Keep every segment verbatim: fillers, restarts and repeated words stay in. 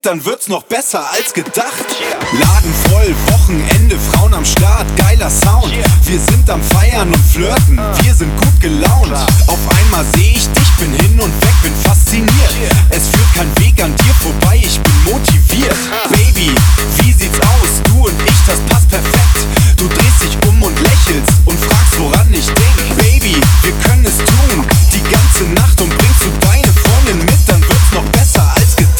dann wird's noch besser als gedacht. Laden voll, Wochenende, Frauen am Start, geiler Sound. Wir sind am Feiern und Flirten, wir sind gut gelaunt. Auf einmal seh ich dich, bin hin und weg, bin fasziniert. Es führt kein Weg an dir vorbei, ich bin motiviert. Baby, wie sieht's aus? Du und ich, das passt perfekt. Du drehst dich um und lächelst und fragst, woran ich denk. Baby, wir können es tun, die ganze Nacht, und bringst du deine Freundin mit, dann wird's noch besser als gedacht.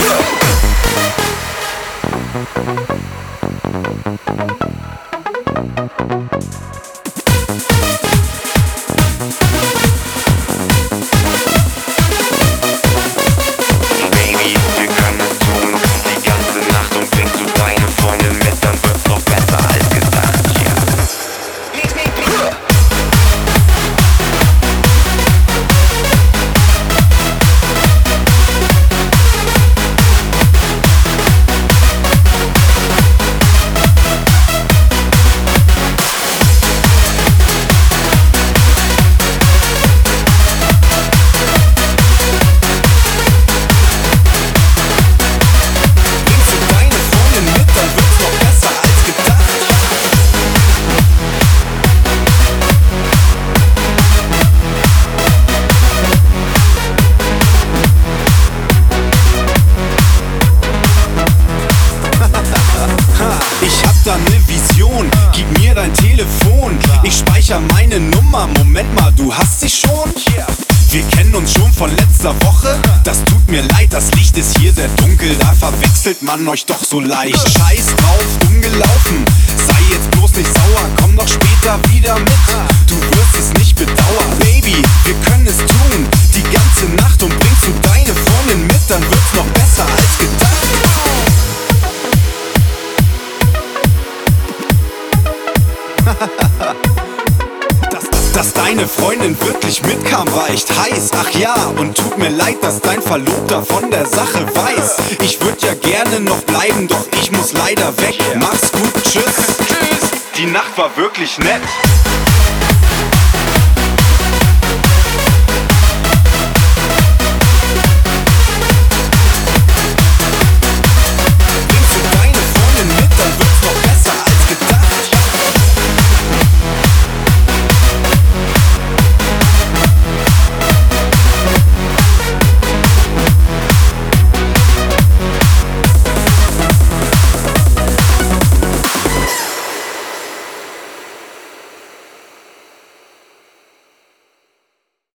Gib mir dein Telefon, ich speicher meine Nummer. Moment mal, du hast sie schon? Wir kennen uns schon von letzter Woche. Das tut mir leid, das Licht ist hier sehr dunkel. Da verwechselt man euch doch so leicht. Scheiß drauf, umgelaufen. Sei jetzt bloß nicht sauer, komm doch später wieder mit. Du wirst es nicht bedauern. Baby, wir können es tun, die ganze Nacht. Und bringst du deine Freundin mit, dann wird's noch besser als gedacht. dass, dass, dass deine Freundin wirklich mitkam, war echt heiß. Ach ja, und tut mir leid, dass dein Verlobter von der Sache weiß. Ich würd ja gerne noch bleiben, doch ich muss leider weg. Mach's gut, tschüss. Tschüss. Die Nacht war wirklich nett.